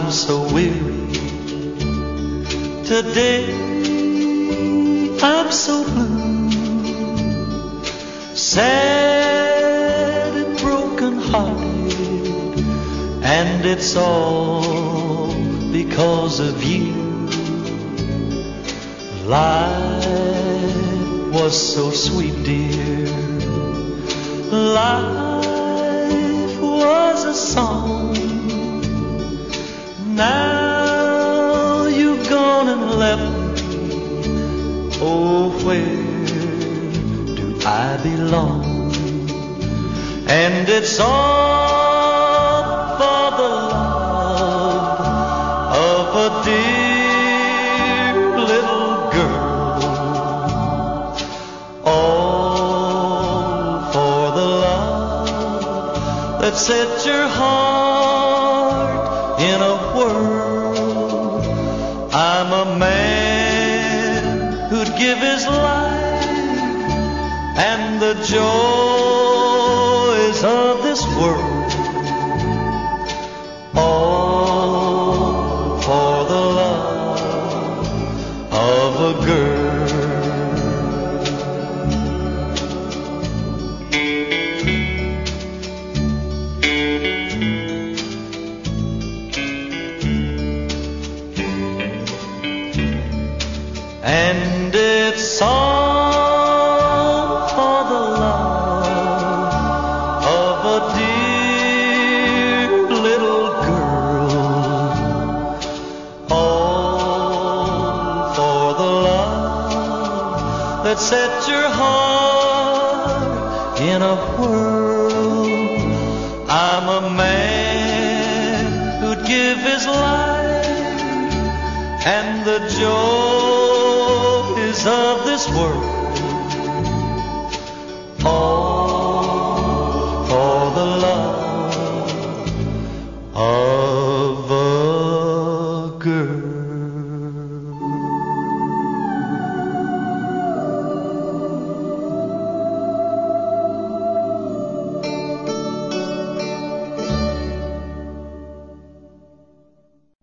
I'm so weary. Today I'm so blue, sad and broken hearted, and it's all because of you. Life was so sweet, dear. Life was a song. Now you've gone and left me. Oh, where do I belong? And it's all for the love of a dear little girl. All for the love that set your heart in a whirl. I'm a man who'd give his life and the joys of this world, all for the love of a girl. And it's all for the love of a dear little girl, all for the love that set your heart in a whirl. I'm a man who'd give his life and the joys of this world,